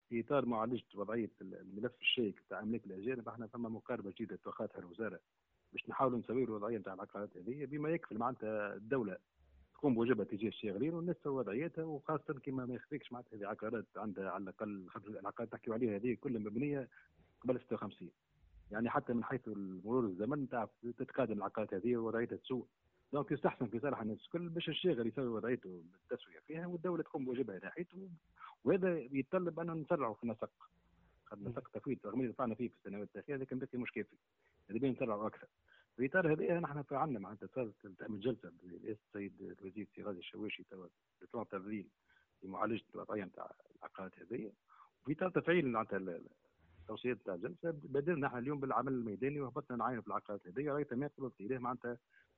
في اطار معالجه وضعيه الملف الشائك بتاع املاك الاجانب، احنا فما مقاربه جديده اتخذتها الوزاره باش نحاولوا نسويوا الوضعيه نتاع العقارات هذه بما يكفل معناتها الدوله تقوم بواجبها تجاه الشاغرين والناس تسوي وضعيتها، وخاصه كما ما يخفيكش معناتها هذه عقارات عندها على الاقل العقارات تحكيوا عليها هذه كلها مبنيه قبل 56. يعني حتى من حيث مرور الزمن تعرف تتقادم العقارات هذه ووضعيتها تسوء. دونك يستحسن في صالح الناس الكل باش الشاغر يسوي وضعيته بالتسويه فيها والدوله تقوم بواجبها ناحيته، وهذا يتطلب ان نسرعوا في النسق. خدنا نسق تفويض رغم اللي دفعنا فيه في السنوات الاخيره، لكن بقي مش كافي. هذا بين نسرعوا اكثر. في اطار هذا نحن فعلنا معناتها صارت تعمل جلسه برئاسه السيد الوزير سي غازي الشواشي توا ب 30 ابريل لمعالجه الوضعيه نتاع العقارات هذه. وفي اطار تفعيل معناتها التوصيات نتاع الجلسه بدلنا احنا اليوم بالعمل الميداني وهبطنا نعاين في العقارات هذه رأيت ما قلت اليه معناتها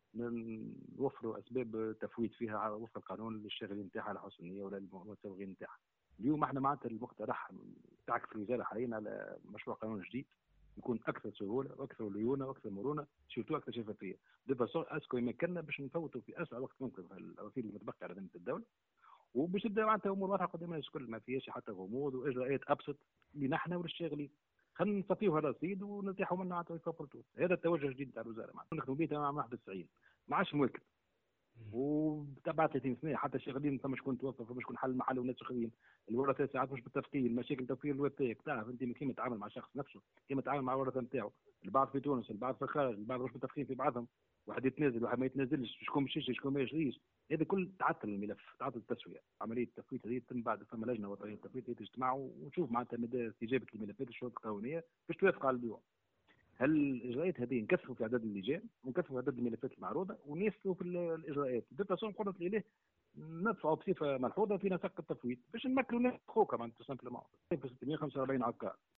نوفروا اسباب تفويت فيها وفق القانون للشاغلين نتاعها على حسن النيه ولا المسوغين نتاعها. اليوم احنا معناتها المقترح تاعك في الوزاره حاليا على مشروع قانون جديد يكون اكثر سهوله واكثر ليونه واكثر مرونه سيرتو اكثر شفافيه. دو فاسون اسكو يمكننا باش نفوتوا في اسرع وقت ممكن في الوسيله المتبقيه على ذمه الدوله، وباش تبدا معناتها امور واضحه قدام الناس الكل ما فيهاش حتى غموض واجراءات ابسط لنحن وللشاغلين. خلينا نستطيعوا هذا الرصيد ونرتاحوا منه معناتها يفبرتوا. هذا التوجه الجديد تاع الوزاره معناتها نخدموا به تمام 91 ما عادش مواكب. وتبع 30 سنه حتى الشاغلين فما شكون توظف فما شكون حل محل والناس شغالين. الورثه ساعات مش متفقين، مشاكل توفير الوثائق تعرف انت كيما تتعامل مع شخص نفسه كيما تتعامل مع الورثه نتاعو. البعض في تونس البعض في الخارج البعض مش متفقين في بعضهم، واحد يتنازل واحد ما يتنازلش، شكون مش شكون ما يشريش. هذا كل تعطل الملف تعطل التسويه. عمليه التفويت هذه تتم بعد فما لجنه وطنيه التفويت هي تجتمع وتشوف معناتها مدى استجابه الملفات الشروط القانونيه باش توافق على البيوع. هل الاجراءات هذه نكثفوا في عدد اللجان ونكثفوا في عدد الملفات المعروضه ونيسروا في الاجراءات دو فاسون قلت اليه ندفعوا بصفه ملحوظه في نسق التفويض باش نمكنوا الناس خوكا معناتها سامبلومون 645 عقار